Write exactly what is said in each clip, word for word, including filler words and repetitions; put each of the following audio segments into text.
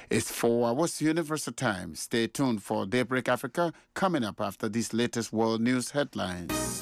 It's four hours Universal Time. Stay tuned for Daybreak Africa coming up after these latest world news headlines.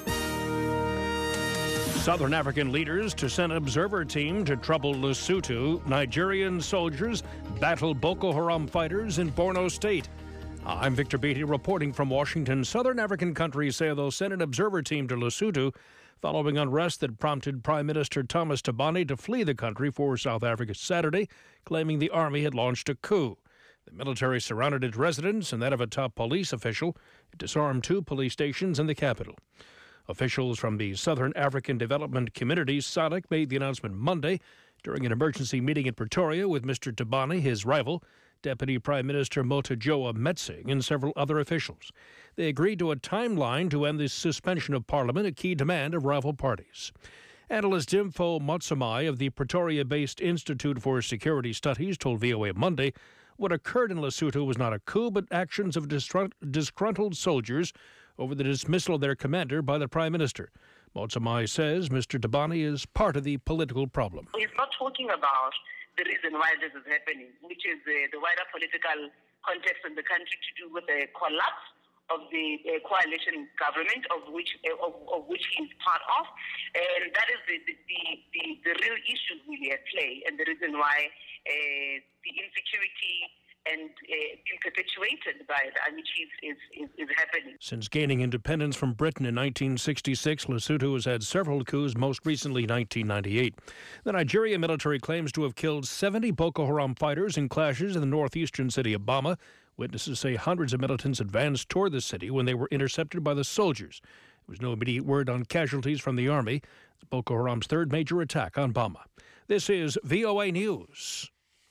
Southern African leaders to send an observer team to trouble Lesotho. Nigerian soldiers battle Boko Haram fighters in Borno State. I'm Victor Beatty reporting from Washington. Southern African countries say they'll send an observer team to Lesotho following unrest that prompted Prime Minister Thomas Thabane to flee the country for South Africa Saturday, claiming the army had launched a coup. The military surrounded its residence and that of a top police official. It disarmed two police stations in the capital. Officials from the Southern African Development Community, S A D C, made the announcement Monday during an emergency meeting in Pretoria with Mister Thabane, his rival, Deputy Prime Minister Motajoa Metsing, and several other officials. They agreed to a timeline to end the suspension of Parliament, a key demand of rival parties. Analyst Dimfo Motsamai of the Pretoria-based Institute for Security Studies told V O A Monday what occurred in Lesotho was not a coup, but actions of disgruntled soldiers over the dismissal of their commander by the Prime Minister. Motsamai says Mister Thabane is part of the political problem. He's not talking about the reason why this is happening, which is uh, the wider political context in the country to do with the collapse of the uh, coalition government of which uh, of, of which he's part of, and that is the the, the, the, the real issue really at play, and the reason why uh, the insecurity and uh, being perpetuated by the army chief is, is, is happening. Since gaining independence from Britain in nineteen sixty-six, Lesotho has had several coups, most recently nineteen ninety-eight. The Nigerian military claims to have killed seventy Boko Haram fighters in clashes in the northeastern city of Bama. Witnesses say hundreds of militants advanced toward the city when they were intercepted by the soldiers. There was no immediate word on casualties from the army. It's Boko Haram's third major attack on Bama. This is V O A News.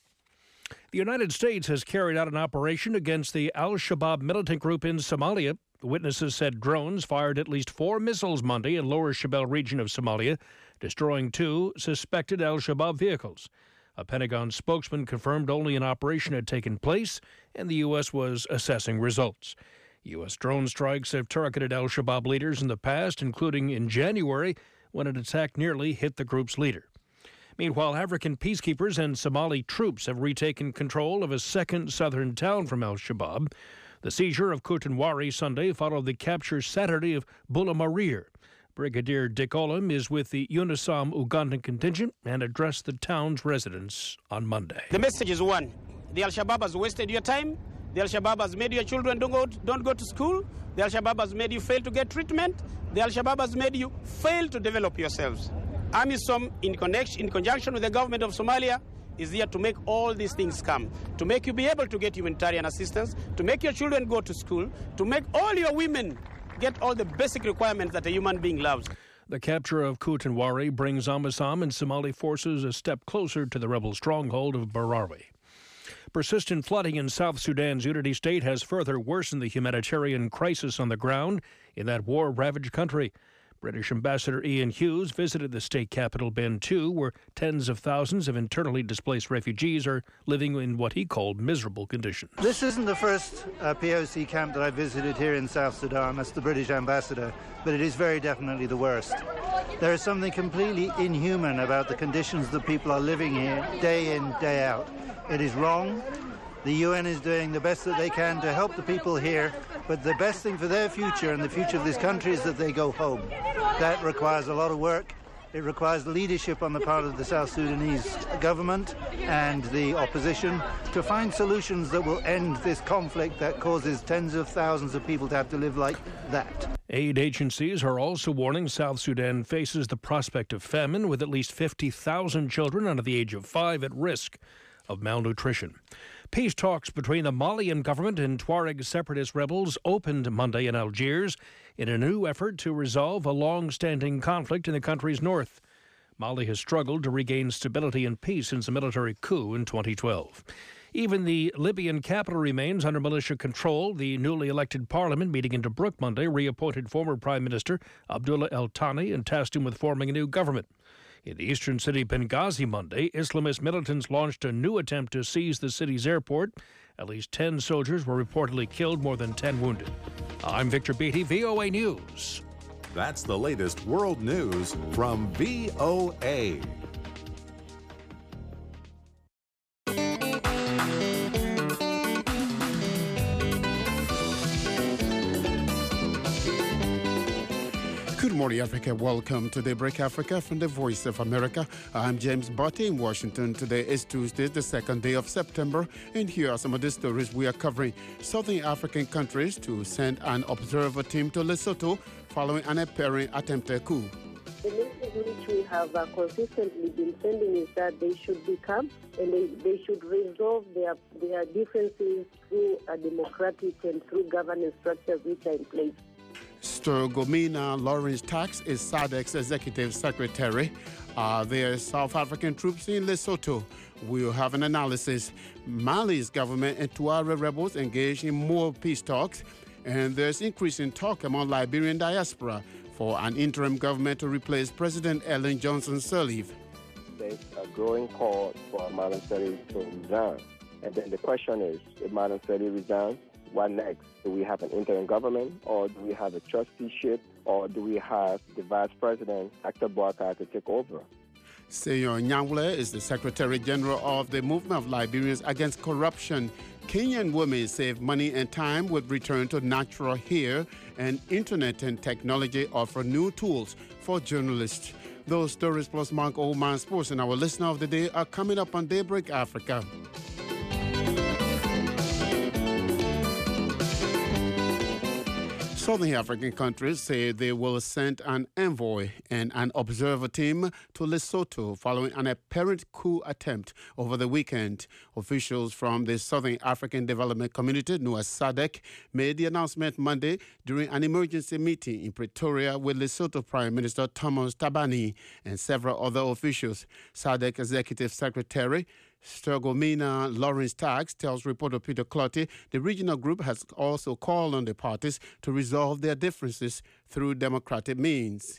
The United States has carried out an operation against the al-Shabaab militant group in Somalia. Witnesses said drones fired at least four missiles Monday in Lower Shabelle region of Somalia, destroying two suspected al-Shabaab vehicles. A Pentagon spokesman confirmed only an operation had taken place and the U S was assessing results. U S drone strikes have targeted al-Shabaab leaders in the past, including in January when an attack nearly hit the group's leader. Meanwhile, African peacekeepers and Somali troops have retaken control of a second southern town from al-Shabaab. The seizure of Kutanwari Sunday followed the capture Saturday of Bulamarir. Brigadier Dick Olam is with the UNISOM Ugandan contingent and addressed the town's residents on Monday. The message is one. The al-Shabaab has wasted your time. The al-Shabaab has made your children don't go, don't go to school. The al-Shabaab has made you fail to get treatment. The al-Shabaab has made you fail to develop yourselves. AMISOM, in, connection, in conjunction with the government of Somalia, is here to make all these things come, to make you be able to get humanitarian assistance, to make your children go to school, to make all your women get all the basic requirements that a human being loves. The capture of Kutanwari brings AMISOM and Somali forces a step closer to the rebel stronghold of Barawi. Persistent flooding in South Sudan's Unity State has further worsened the humanitarian crisis on the ground in that war-ravaged country. British Ambassador Ian Hughes visited the state capital, Bentiu, where tens of thousands of internally displaced refugees are living in what he called miserable conditions. This isn't the first uh, P O C camp that I visited here in South Sudan. That's the British Ambassador, but it is very definitely the worst. There is something completely inhuman about the conditions that people are living here day in, day out. It is wrong. The U N is doing the best that they can to help the people here, but the best thing for their future and the future of this country is that they go home. That requires a lot of work. It requires leadership on the part of the South Sudanese government and the opposition to find solutions that will end this conflict that causes tens of thousands of people to have to live like that. Aid agencies are also warning South Sudan faces the prospect of famine, with at least fifty thousand children under the age of five at risk of malnutrition. Peace talks between the Malian government and Tuareg separatist rebels opened Monday in Algiers in a new effort to resolve a long-standing conflict in the country's north. Mali has struggled to regain stability and peace since a military coup in twenty twelve. Even the Libyan capital remains under militia control. The newly elected parliament meeting in Tobruk Monday reappointed former Prime Minister Abdullah El Thani and tasked him with forming a new government. In the eastern city Benghazi Monday, Islamist militants launched a new attempt to seize the city's airport. At least ten soldiers were reportedly killed, more than ten wounded. I'm Victor Beatty, V O A News. That's the latest world news from V O A. morning, Africa. Welcome to Daybreak Africa from the Voice of America. I'm James Botti in Washington. Today is Tuesday, the second day of September, and here are some of the stories we are covering. Southern African countries to send an observer team to Lesotho following an apparent attempted coup. The message which we have uh, consistently been sending is that they should become and they, they should resolve their, their differences through a democratic and through governance structures which are in place. Stergomena Lawrence Tax is S A D C's executive secretary. Are there South African troops in Lesotho? We'll have an analysis. Mali's government and Tuareg rebels engage in more peace talks, and there's increasing talk among Liberian diaspora for an interim government to replace President Ellen Johnson Sirleaf. There's a growing call for Madam Sirleaf to resign. And then the question is, if Madam Sirleaf resigns, what next? Do we have an interim government, or do we have a trusteeship, or do we have the vice president, Doctor Boakar, to take over? Seyon Nyangwle is the Secretary General of the Movement of Liberians Against Corruption. Kenyan women save money and time with return to natural hair, and internet and technology offer new tools for journalists. Those stories plus Mark Oldman Sports and our listener of the day are coming up on Daybreak Africa. Southern African countries say they will send an envoy and an observer team to Lesotho following an apparent coup attempt over the weekend. Officials from the Southern African Development Community, known as S A D C, made the announcement Monday during an emergency meeting in Pretoria with Lesotho Prime Minister Thomas Thabane and several other officials. S A D C Executive Secretary Stergomena Lawrence Tax tells reporter Peter Clotty the regional group has also called on the parties to resolve their differences through democratic means.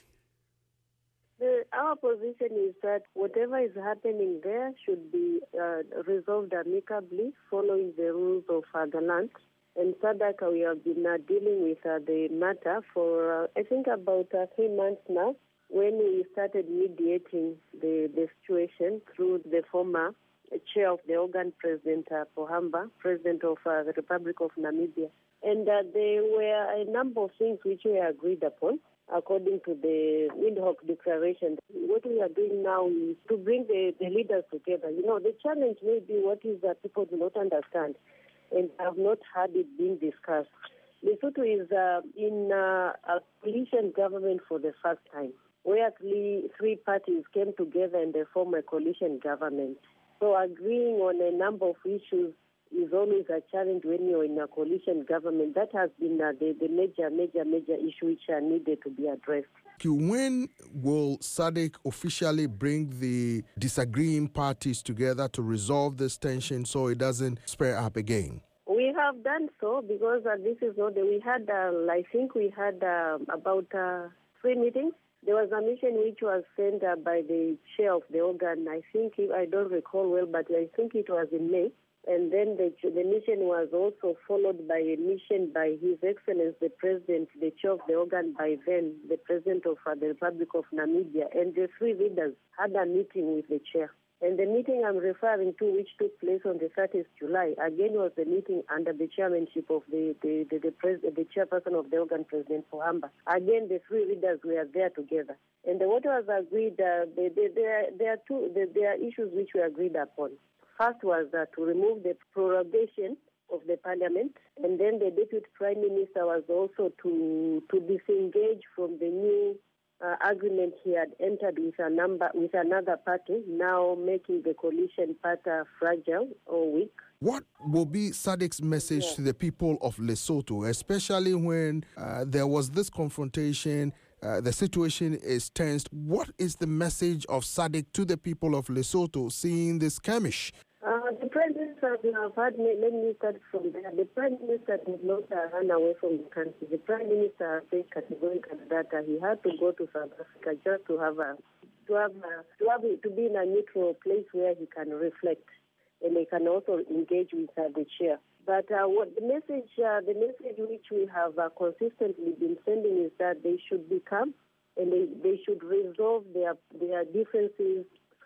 The, our position is that whatever is happening there should be uh, resolved amicably following the rules of uh, the land. And S A D C, we have been uh, dealing with uh, the matter for, uh, I think, about uh, three months now, when we started mediating the, the situation through the former chair of the organ, President uh, Pohamba, President of uh, the Republic of Namibia. And uh, there were a number of things which we agreed upon according to the Windhoek Declaration. What we are doing now is to bring the, the leaders together. You know, the challenge may be what is that people do not understand and have not had it being discussed. Lesotho is uh, in uh, a coalition government for the first time, where three, three parties came together and they form a coalition government. So agreeing on a number of issues is always a challenge when you're in a coalition government. That has been uh, the, the major, major, major issue which are needed to be addressed. When will S A D C officially bring the disagreeing parties together to resolve this tension so it doesn't spare up again? We have done so because uh, this is not the, we had, uh, I think we had uh, about uh, three meetings. There was a mission which was sent uh, by the chair of the organ. I think, I don't recall well, but I think it was in May. And then the, the mission was also followed by a mission by His Excellency, the President, the chair of the organ, by then, the President of uh, the Republic of Namibia. And the three leaders had a meeting with the chair. And the meeting I'm referring to, which took place on the thirtieth of July, again was the meeting under the chairmanship of the the the, the, pres- the chairperson of the organ, President Pohamba. Again, the three leaders were there together. And the, what was agreed, uh, the, the, there, there, are two, the, there are issues which we agreed upon. First was uh, to remove the prorogation of the parliament, and then the deputy prime minister was also to to disengage from the new Uh, agreement he had entered with a number with another party, now making the coalition part uh, fragile or weak. What will be S A D C's message yeah. to the people of Lesotho, especially when uh, there was this confrontation, uh, the situation is tensed? What is the message of S A D C to the people of Lesotho seeing this skirmish? Uh, the Prime Minister, we have had, let me start from there. The Prime Minister did not uh, run away from the country. The Prime Minister said categorically that uh, he had to go to South Africa just to have a, to have a, to have a, to be in a neutral place where he can reflect and he can also engage with uh, the chair. But uh, what the message, uh, the message which we have uh, consistently been sending is that they should become and they, they should resolve their their differences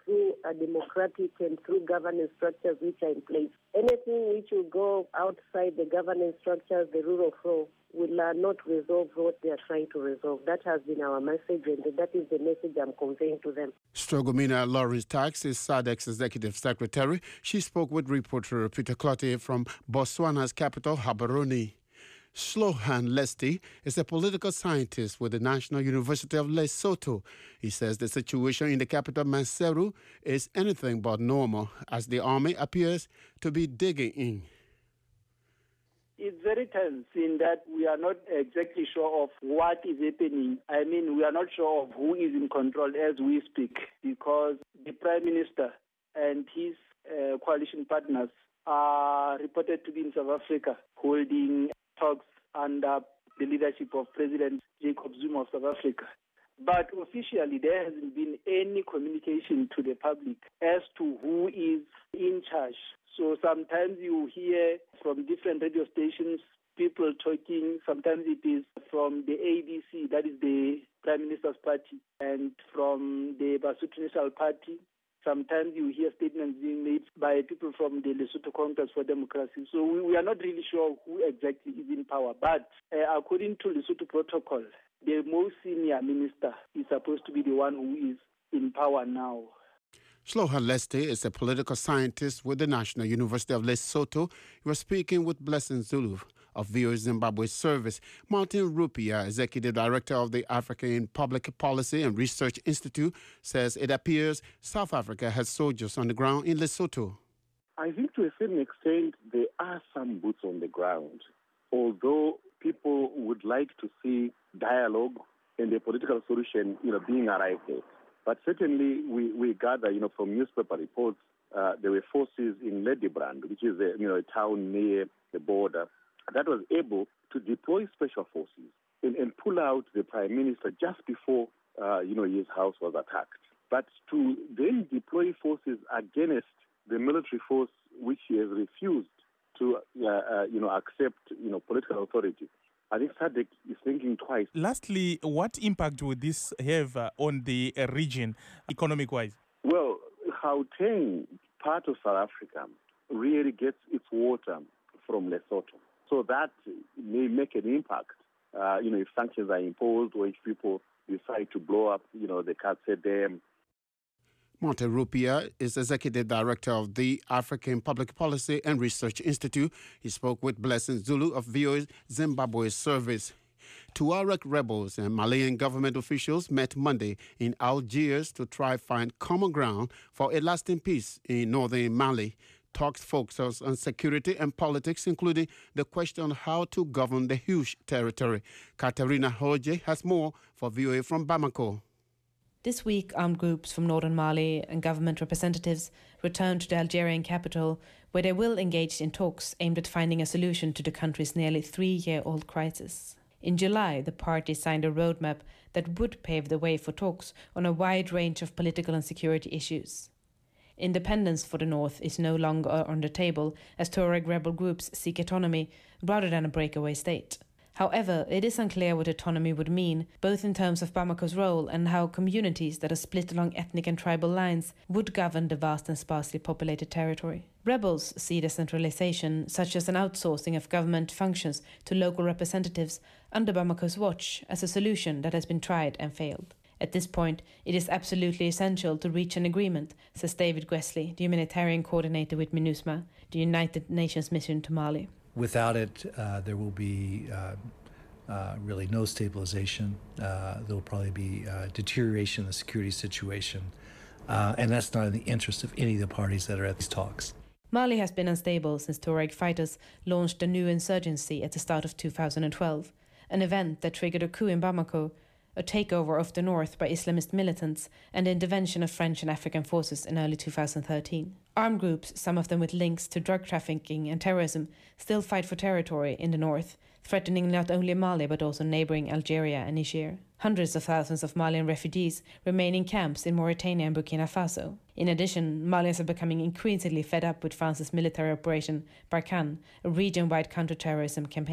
through a democratic and through governance structures which are in place. Anything which will go outside the governance structures, the rule of law, will uh, not resolve what they are trying to resolve. That has been our message, and that is the message I'm conveying to them. Strogomina Lawrence Tax is SADC's executive secretary. She spoke with reporter Peter Clottey from Botswana's capital, Gaborone. Slohan Lesti is a political scientist with the National University of Lesotho. He says the situation in the capital, Maseru, is anything but normal as the army appears to be digging in. It's very tense in that we are not exactly sure of what is happening. I mean, we are not sure of who is in control as we speak, because the Prime Minister and his uh, coalition partners are reported to be in South Africa holding talks under the leadership of President Jacob Zuma of South Africa. But officially, there hasn't been any communication to the public as to who is in charge. So sometimes you hear from different radio stations people talking. Sometimes it is from the A D C, that is the Prime Minister's party, and from the Basotho National Party. Sometimes you hear statements being made by people from the Lesotho Congress for Democracy. So we, we are not really sure who exactly is in power. But uh, according to Lesotho protocol, the most senior minister is supposed to be the one who is in power now. Slohan Lesti is a political scientist with the National University of Lesotho. He was speaking with Blessing Zulu of V O A Zimbabwe Service. Martin Rupia, Executive Director of the African Public Policy and Research Institute, says it appears South Africa has soldiers on the ground in Lesotho. I think to a certain extent there are some boots on the ground, although people would like to see dialogue and a political solution, you know, being arrived at. But certainly, we, we gather, you know, from newspaper reports, uh, there were forces in Ladybrand, which is a, you know, a town near the border, that was able to deploy special forces and, and pull out the prime minister just before, uh, you know, his house was attacked. But to then deploy forces against the military force, which he has refused to, uh, uh, you know, accept, you know, political authority, I think SADC is thinking twice. Lastly, what impact would this have uh, on the uh, region, economic-wise? Well, Gauteng, part of South Africa, really gets its water from Lesotho. So that may make an impact, uh, you know, if sanctions are imposed or if people decide to blow up, you know, the Katse Dam. Monte Rupia is Executive Director of the African Public Policy and Research Institute. He spoke with Blessing Zulu of V O A Zimbabwe Service. Tuareg rebels and Malian government officials met Monday in Algiers to try find common ground for a lasting peace in northern Mali. Talks focus on security and politics, including the question on how to govern the huge territory. Katerina Hoje has more for V O A from Bamako. This week, armed groups from northern Mali and government representatives returned to the Algerian capital, where they will engage in talks aimed at finding a solution to the country's nearly three-year-old crisis. In July, the parties signed a roadmap that would pave the way for talks on a wide range of political and security issues. Independence for the north is no longer on the table, as Tuareg rebel groups seek autonomy rather than a breakaway state. However, it is unclear what autonomy would mean, both in terms of Bamako's role and how communities that are split along ethnic and tribal lines would govern the vast and sparsely populated territory. Rebels see decentralization, such as an outsourcing of government functions to local representatives under Bamako's watch, as a solution that has been tried and failed. At this point, it is absolutely essential to reach an agreement, says David Gwesley, the humanitarian coordinator with MINUSMA, the United Nations mission to Mali. Without it, uh, there will be uh, uh, really no stabilization. Uh, there will probably be uh, deterioration in the security situation. Uh, and that's not in the interest of any of the parties that are at these talks. Mali has been unstable since Tuareg fighters launched a new insurgency at the start of two thousand twelve, an event that triggered a coup in Bamako, a takeover of the north by Islamist militants, and the intervention of French and African forces in early two thousand thirteen. Armed groups, some of them with links to drug trafficking and terrorism, still fight for territory in the north, threatening not only Mali but also neighboring Algeria and Niger. Hundreds of thousands of Malian refugees remain in camps in Mauritania and Burkina Faso. In addition, Malians are becoming increasingly fed up with France's military operation Barkhane, a region-wide counter-terrorism campaign.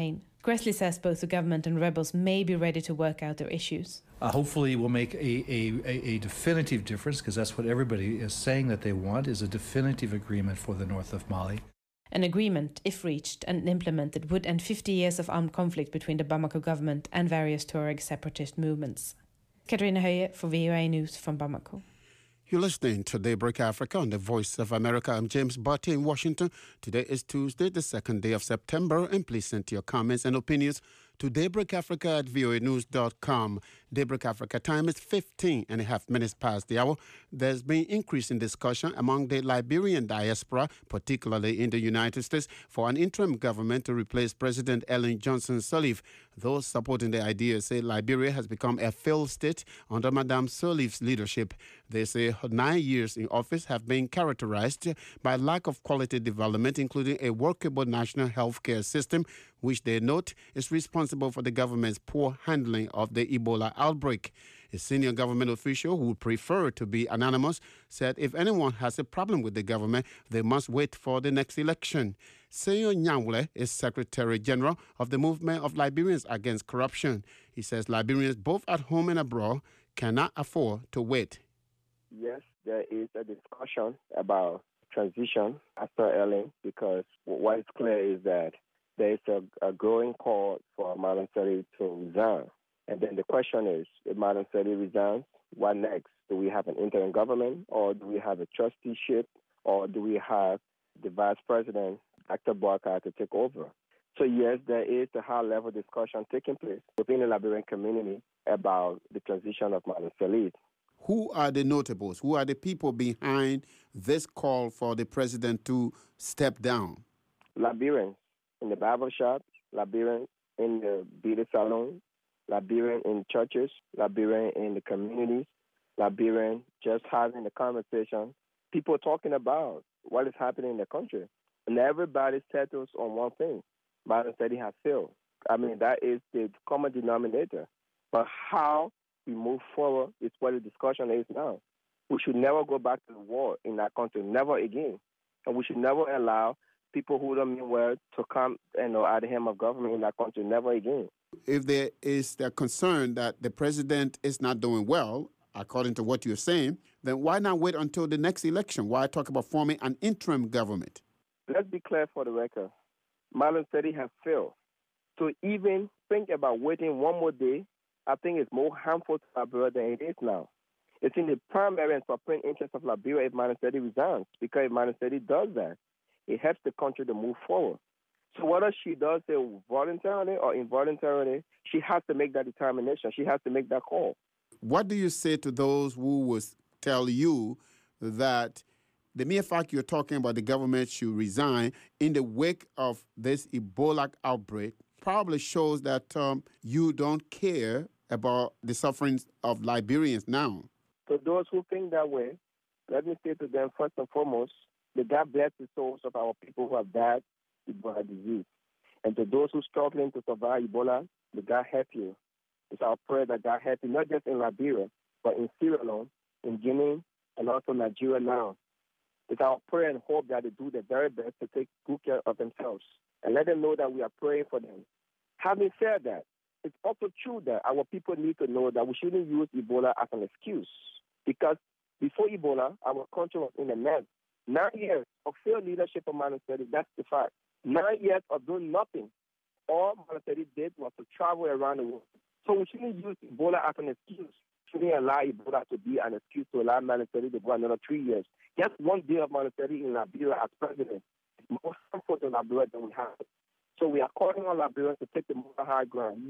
Gressly says both the government and rebels may be ready to work out their issues. Uh, hopefully we'll make a, a, a definitive difference, because that's what everybody is saying that they want, is a definitive agreement for the north of Mali. An agreement, if reached and implemented, would end fifty years of armed conflict between the Bamako government and various Tuareg separatist movements. Katrina Höje for V O A News from Bamako. You're listening to Daybreak Africa on the Voice of America. I'm James Barty in Washington. Today is Tuesday, the second day of September, and please send your comments and opinions to daybreakafrica at voa news dot com. Daybreak Africa time is fifteen and a half minutes past the hour. There's been increasing discussion among the Liberian diaspora, particularly in the United States, for an interim government to replace President Ellen Johnson Sirleaf. Those supporting the idea say Liberia has become a failed state under Madame Sirleaf's leadership. They say her nine years in office have been characterized by lack of quality development, including a workable national health care system, which they note is responsible for the government's poor handling of the Ebola outbreak. A senior government official who would prefer to be anonymous said if anyone has a problem with the government, they must wait for the next election. Seyo Nyanwule is Secretary General of the Movement of Liberians Against Corruption. He says Liberians both at home and abroad cannot afford to wait. Yes, there is a discussion about transition after Ellen, because what is clear is that there is a, a growing call for Madam Sirleaf to resign. And then the question is, if Madam Sirleaf resigns, what next? Do we have an interim government, or do we have a trusteeship, or do we have the vice president, Doctor Boubacar, to take over? So yes, there is a high-level discussion taking place within the Liberian community about the transition of Madam Sirleaf. Who are the notables? Who are the people behind this call for the president to step down? Liberians in the barber shop, Liberians in the beauty salon, Liberian in churches, Liberian in the communities, Liberian just having the conversation, people talking about what is happening in the country. And everybody settles on one thing. Madam Sirleaf has failed. I mean, that is the common denominator. But how we move forward is what the discussion is now. We should never go back to the war in that country, never again. And we should never allow people who don't mean well to come and you know, at the helm of government in that country, never again. If there is the concern that the president is not doing well, according to what you're saying, then why not wait until the next election? Why talk about forming an interim government? Let's be clear for the record. Madam Sirleaf has failed. To even think about waiting one more day, I think it's more harmful to Liberia than it is now. It's in the primary and supreme interest of Liberia if Madam Sirleaf resigns, because if Madam Sirleaf does that, it helps the country to move forward. So whether she does it voluntarily or involuntarily, she has to make that determination. She has to make that call. What do you say to those who will tell you that the mere fact you're talking about the government should resign in the wake of this Ebola outbreak probably shows that um, you don't care about the sufferings of Liberians now? To those who think that way, let me say to them, first and foremost, that God bless the souls of our people who have died Ebola disease. And to those who are struggling to survive Ebola, may God help you. It's our prayer that God help you, not just in Liberia, but in Sierra Leone, in Guinea, and also Nigeria now. It's our prayer and hope that they do their very best to take good care of themselves and let them know that we are praying for them. Having said that, it's also true that our people need to know that we shouldn't use Ebola as an excuse, because before Ebola, our country was in a mess. Nine years of failed leadership of Madam Sirleaf, that's the fact. Nine years of doing nothing. All Madam Sirleaf did was to travel around the world. So we shouldn't use Ebola as an excuse. We shouldn't allow Ebola to be an excuse to allow Madam Sirleaf to go another three years. Just one day of Madam Sirleaf in Liberia as president is more harmful to Liberia than we have. So we are calling on Liberians to take the more high ground.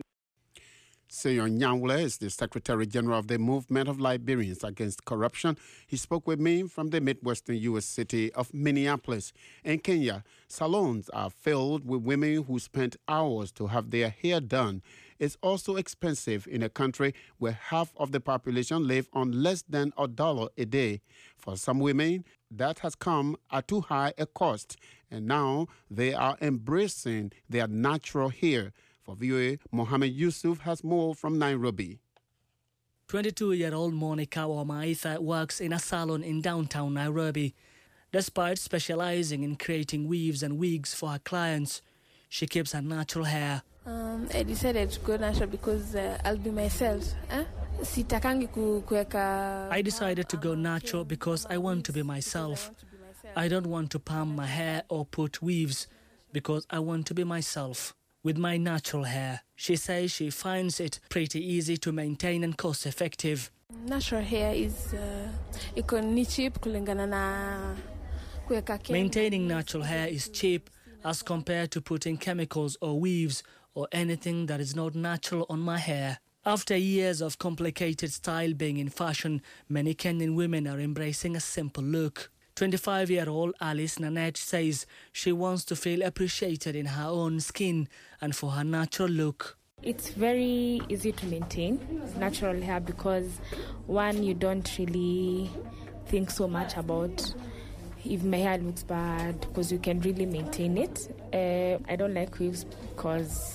Seyo Nyanwule is the Secretary General of the Movement of Liberians Against Corruption. He spoke with me from the Midwestern U S city of Minneapolis. In Kenya, salons are filled with women who spent hours to have their hair done. It's also expensive in a country where half of the population live on less than a dollar a day. For some women, that has come at too high a cost, and now they are embracing their natural hair. For V O A, Mohammed Yusuf has more from Nairobi. twenty-two-year-old Monica Wamaitha works in a salon in downtown Nairobi. Despite specializing in creating weaves and wigs for her clients, she keeps her natural hair. Um, I decided to go natural because uh, I'll be myself. Eh? Sitakangi ku kuweka. I decided to go natural because I want to be myself. I don't want to palm my hair or put weaves because I want to be myself with my natural hair. She says she finds it pretty easy to maintain and cost effective. Natural hair is uh, iko ni cheap kulingana na kuweka. Maintaining natural hair is cheap as compared to putting chemicals or weaves or anything that is not natural on my hair. After years of complicated style being in fashion, many Kenyan women are embracing a simple look. twenty-five-year-old Alice Nanette says she wants to feel appreciated in her own skin and for her natural look. It's very easy to maintain natural hair because, one, you don't really think so much about if my hair looks bad because you can really maintain it. Uh, I don't like weaves because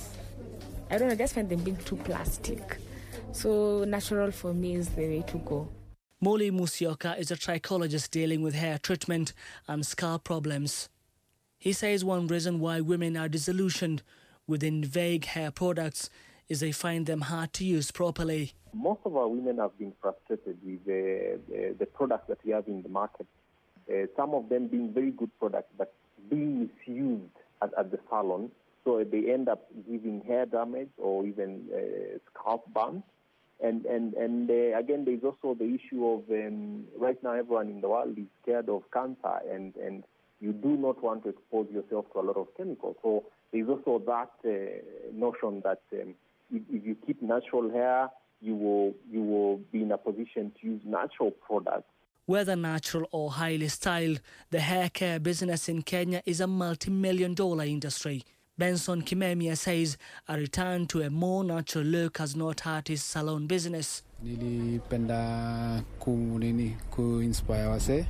I don't know, I just find them being too plastic. So natural for me is the way to go. Molly Musyoka is a trichologist dealing with hair treatment and scalp problems. He says one reason why women are disillusioned within vague hair products is they find them hard to use properly. Most of our women have been frustrated with the, the, the products that we have in the market. Uh, some of them being very good products, but being misused at, at the salon. So they end up giving hair damage or even uh, scalp burns. And, and, and uh, again, there's also the issue of um, right now everyone in the world is scared of cancer, and, and you do not want to expose yourself to a lot of chemicals. So there's also that uh, notion that um, if, if you keep natural hair, you will, you will be in a position to use natural products. Whether natural or highly styled, the hair care business in Kenya is a multi-million dollar industry. Benson Kimemia says a return to a more natural look has not hurt his salon business. Nilipenda ku nini ku inspire wase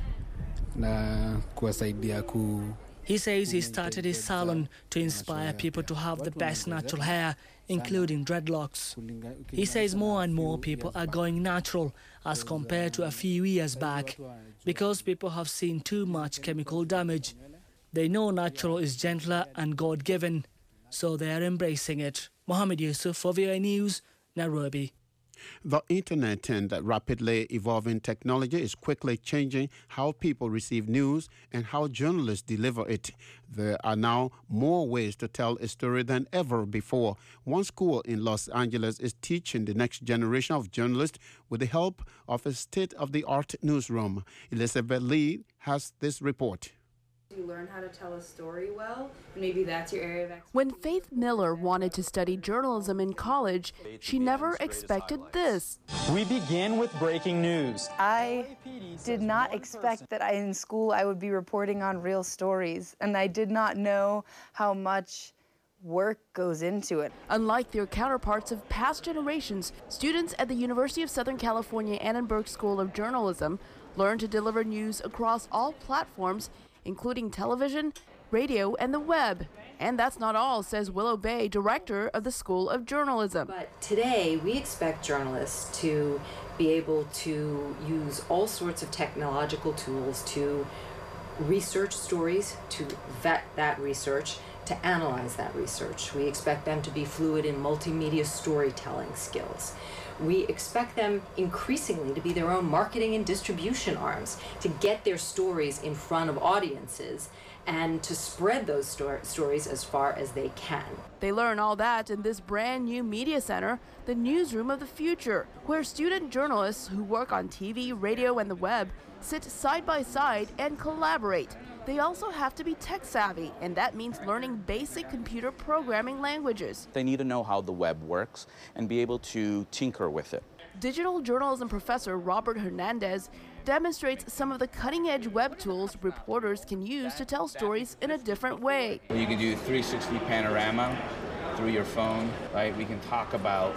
na kuwasaidia ku. He says he started his salon to inspire people to have the best natural hair, including dreadlocks. He says more and more people are going natural as compared to a few years back because people have seen too much chemical damage. They know natural is gentler and God-given, so they are embracing it. Mohammed Yusuf for V O A News, Nairobi. The internet and rapidly evolving technology is quickly changing how people receive news and how journalists deliver it. There are now more ways to tell a story than ever before. One school in Los Angeles is teaching the next generation of journalists with the help of a state-of-the-art newsroom. Elizabeth Lee has this report. You learn how to tell a story well, maybe that's your area of expertise. When Faith Miller wanted to study journalism in college, she never expected this. We begin with breaking news. I did not expect that I, in school I would be reporting on real stories, and I did not know how much work goes into it. Unlike their counterparts of past generations, students at the University of Southern California Annenberg School of Journalism learn to deliver news across all platforms, including television, radio, and the web. And that's not all, says Willow Bay, director of the School of Journalism. But today, we expect journalists to be able to use all sorts of technological tools to research stories, to vet that research, to analyze that research. We expect them to be fluid in multimedia storytelling skills. We expect them increasingly to be their own marketing and distribution arms, to get their stories in front of audiences and to spread those sto- stories as far as they can. They learn all that in this brand new media center, the Newsroom of the Future, where student journalists who work on T V, radio, and the web sit side by side and collaborate. They also have to be tech savvy, and that means learning basic computer programming languages. They need to know how the web works and be able to tinker with it. Digital journalism professor Robert Hernandez demonstrates some of the cutting-edge web tools reporters can use to tell stories in a different way. You can do three sixty panorama through your phone, right? We can talk about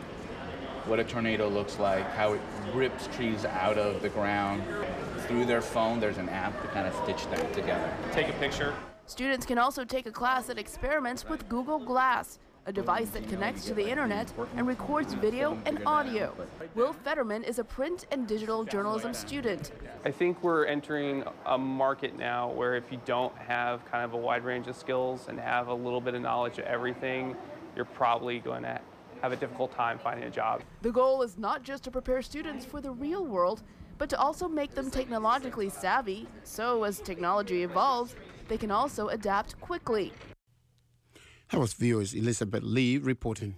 what a tornado looks like, how it rips trees out of the ground. Through their phone, there's an app to kind of stitch that together. Take a picture. Students can also take a class that experiments with Google Glass, a device that connects to the internet and records video and audio. Will Fetterman is a print and digital journalism student. I think we're entering a market now where if you don't have kind of a wide range of skills and have a little bit of knowledge of everything, you're probably going to have a difficult time finding a job. The goal is not just to prepare students for the real world, but to also make them technologically savvy, so as technology evolves, they can also adapt quickly. That was V O's Elizabeth Lee reporting.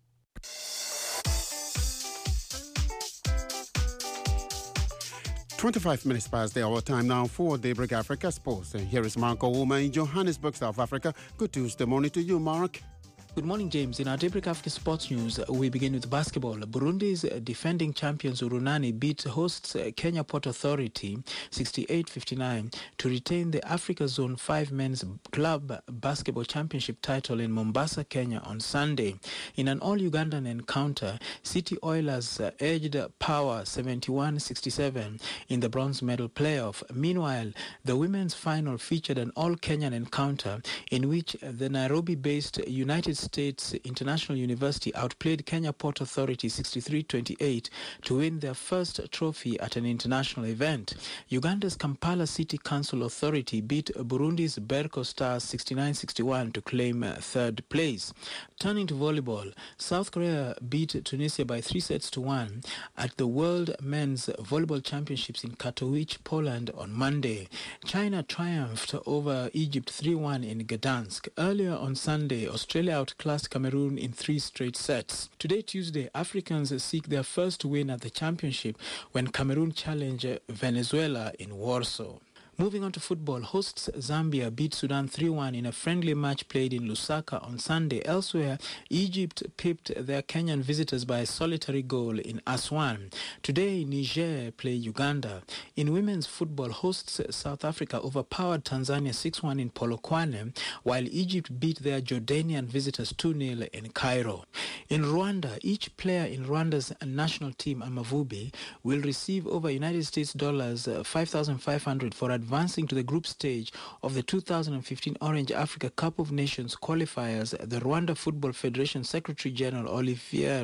twenty-five minutes past the hour time now for Daybreak Africa Sports. And here is Mark Ouma in Johannesburg, South Africa. Good Tuesday morning to you, Mark. Good morning, James. In our Daybreak Africa Sports News, we begin with basketball. Burundi's defending champions Urunani beat hosts Kenya Port Authority sixty-eight fifty-nine to retain the Africa Zone five Men's Club Basketball Championship title in Mombasa, Kenya on Sunday. In an all-Ugandan encounter, City Oilers edged Power seventy-one sixty-seven in the bronze medal playoff. Meanwhile, the women's final featured an all-Kenyan encounter in which the Nairobi-based United States International University outplayed Kenya Port Authority sixty-three twenty-eight to win their first trophy at an international event. Uganda's Kampala City Council Authority beat Burundi's Berco Stars sixty-nine sixty-one to claim third place. Turning to volleyball, South Korea beat Tunisia by three sets to one at the World Men's Volleyball Championships in Katowice, Poland on Monday. China triumphed over Egypt three one in Gdansk. Earlier on Sunday, Australia outclassed Cameroon in three straight sets. Today, Tuesday, Africans seek their first win at the championship when Cameroon challenge Venezuela in Warsaw. Moving on to football, hosts Zambia beat Sudan three one in a friendly match played in Lusaka on Sunday. Elsewhere, Egypt pipped their Kenyan visitors by a solitary goal in Aswan. Today, Niger play Uganda. In women's football, hosts South Africa overpowered Tanzania six one in Polokwane, while Egypt beat their Jordanian visitors two nil in Cairo. In Rwanda, each player in Rwanda's national team, Amavubi, will receive over United States dollars five thousand five hundred for advancing to the group stage of the two thousand fifteen Orange Africa Cup of Nations qualifiers, the Rwanda Football Federation Secretary General Olivier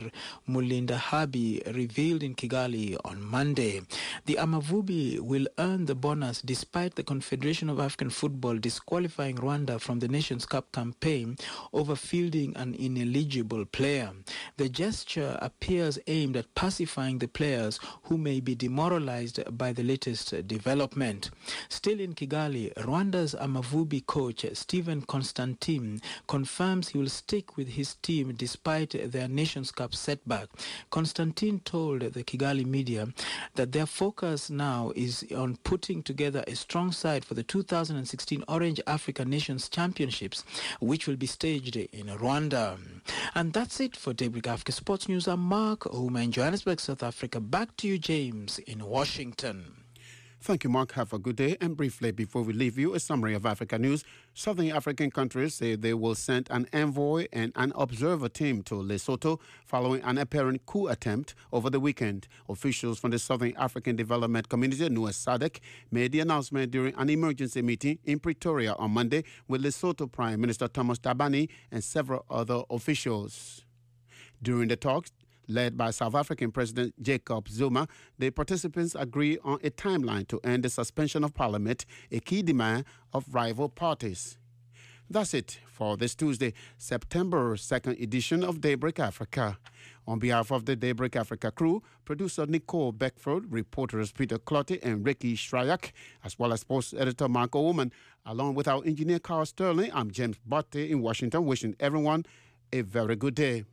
Mulindahabi revealed in Kigali on Monday. The Amavubi will earn the bonus despite the Confederation of African Football disqualifying Rwanda from the Nations Cup campaign over fielding an ineligible player. The gesture appears aimed at pacifying the players who may be demoralized by the latest development. Still in Kigali, Rwanda's Amavubi coach Stephen Constantine confirms he will stick with his team despite their Nations Cup setback. Constantine told the Kigali media that their focus now is on putting together a strong side for the two thousand sixteen Orange Africa Nations Championships, which will be staged in Rwanda. And that's it for Daybreak Africa Sports News. I'm Mark Ouma in Johannesburg, South Africa. Back to you, James, in Washington. Thank you, Mark. Have a good day. And briefly, before we leave you, a summary of Africa news. Southern African countries say they will send an envoy and an observer team to Lesotho following an apparent coup attempt over the weekend. Officials from the Southern African Development Community, known as SADC, made the announcement during an emergency meeting in Pretoria on Monday with Lesotho Prime Minister Thomas Thabane and several other officials. During the talks, led by South African President Jacob Zuma, the participants agree on a timeline to end the suspension of Parliament, a key demand of rival parties. That's it for this Tuesday, September second edition of Daybreak Africa. On behalf of the Daybreak Africa crew, producer Nicole Beckford, reporters Peter Clotty and Ricky Shryak, as well as sports editor Marco Woman, along with our engineer Carl Sterling, I'm James Botte in Washington, wishing everyone a very good day.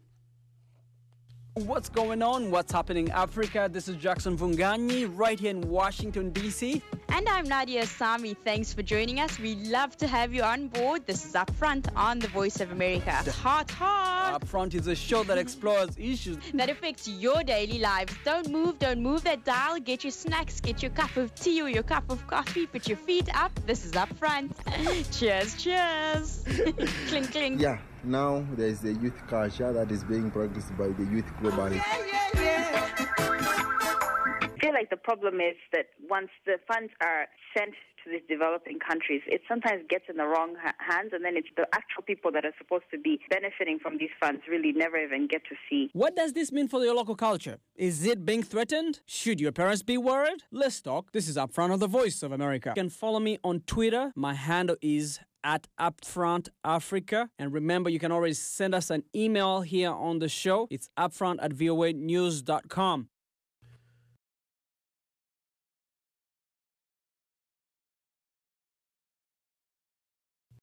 What's going on? What's happening in Africa? This is Jackson Vunganyi right here in Washington, D C. And I'm Nadia Sami. Thanks for joining us. We love to have you on board. This is Upfront on the Voice of America. Hot, hot. Upfront is a show that explores issues that affects your daily lives. Don't move, don't move that dial. Get your snacks, get your cup of tea or your cup of coffee. Put your feet up. This is Upfront. Cheers, cheers. Clink, clink. Yeah. Now there is the youth culture that is being practiced by the youth globally. Yeah, yeah, yeah. I feel like the problem is that once the funds are sent to these developing countries, it sometimes gets in the wrong ha- hands, and then it's the actual people that are supposed to be benefiting from these funds really never even get to see. What does this mean for your local culture? Is it being threatened? Should your parents be worried? Let's talk. This is Upfront on the Voice of America. You can follow me on Twitter. My handle is at Upfront Africa. And remember, you can always send us an email here on the show. It's upfront at voa news dot com.